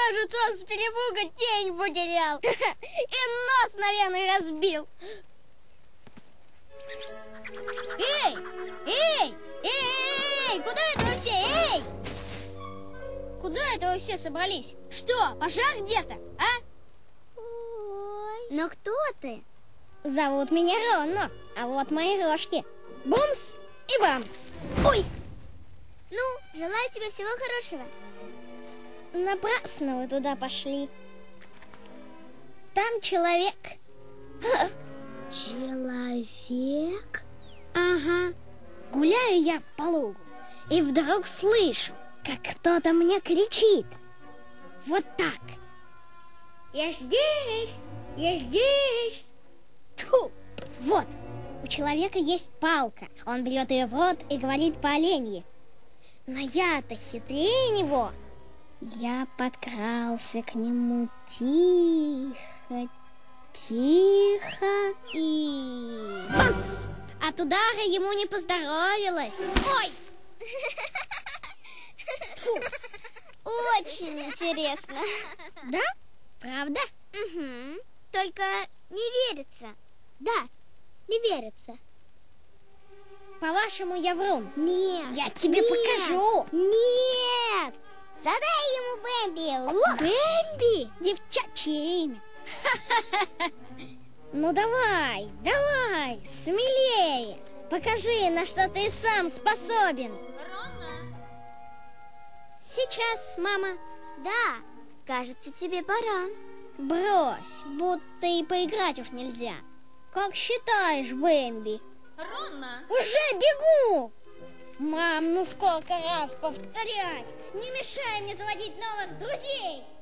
Кажется, он с перепуга тень потерял. И нос, наверное, разбил. Эй! Эй! Эй! Куда это вы все? Эй! Куда это вы все собрались? Что, пожар где-то, а? Ой. Но кто ты? Зовут меня Ронно, а вот мои рожки. Бумс и Бамс. Ой! Ну, желаю тебе всего хорошего. Напрасно вы туда пошли. Там человек. Человек? Ага. Гуляю я по лугу и вдруг слышу, как кто-то мне кричит. Вот так. Я здесь, я здесь. Тьфу. Вот, у человека есть палка. Он берет ее в рот и говорит по-оленьи. Но я-то хитрее него. Я подкрался к нему тихо, тихо и... Бамс! От удара ему не поздоровилось. Ой! Фу. Очень интересно. Да? Правда? Угу. Только не верится. Да, не верится. По-вашему, я врун? Нет. Я тебе покажу. Нет. Задай ему Бэмби. Лук. Бэмби? Девчачье имя. Ну давай, давай, смелее. Покажи, на что ты сам способен. Ронно. Сейчас, мама. Да, кажется, тебе пора. Брось, будто и поиграть уж нельзя. Как считаешь, Бэмби? Ронно. Уже бегу! Мам, ну сколько раз повторять? Не мешай мне заводить новых друзей!